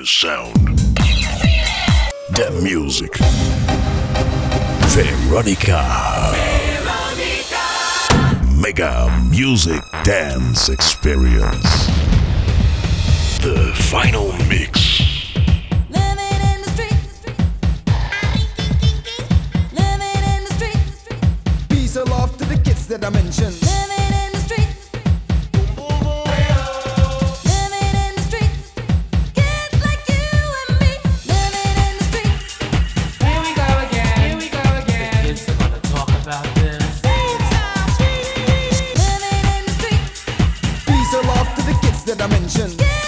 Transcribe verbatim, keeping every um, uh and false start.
sound. The music. Veronica. Veronica. Mega Music Dance Experience. The final mix. That I mentioned. Living in the streets. Living in the streets. Kids like you and me. Living in the streets. Here we go again. Here we go again. The kids are gonna talk about this. Living in the streets. Peace all off to the kids that I mentioned. Yeah.